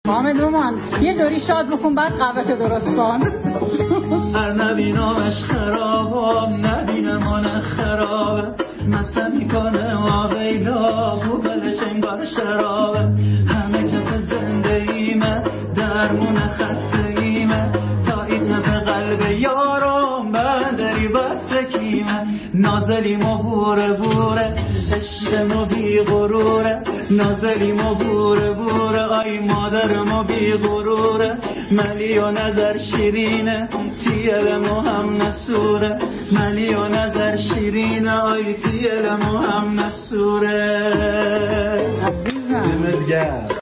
حامد رومان یه دوری شاد بکن بعد قهوه درست کن. هر نبینامش خرابم نبینمان خرابه مسه میکنه آقیلا و بلش انگار شرابه همه کس زنده ایمه درمون خسته ایمه تا ایته به قلب یارم بندری بسته کیمه نازلیم و بوره بوره عشقم و بی غروره نازلیم و بوره بوره آی مادرم و بی غروره ملی و نظر شیرینه تیلم و هم نسوره ملی و نظر شیرینه آی تیلم و هم نسوره. عزیزم